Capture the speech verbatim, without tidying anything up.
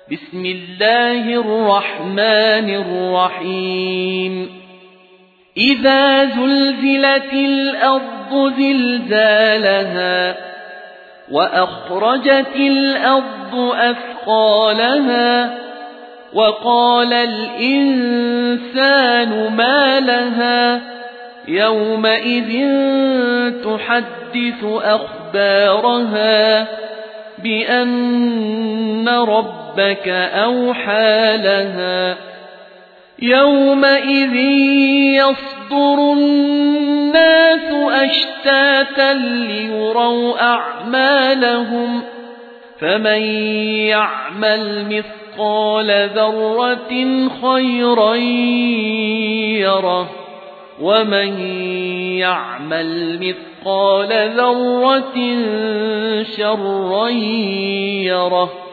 بسم الله الرحمن الرحيم إذا زلزلت الأرض زلزالها وأخرجت الأرض أثقالها وقال الإنسان ما لها يومئذ تحدث أخبارها بأن ربك أوحى لها يومئذ يصدر الناس أشتاتا ليروا أعمالهم فمن يعمل مثقال ذرة خيرا يره ومن يعمل مثقال ذرة شرا يره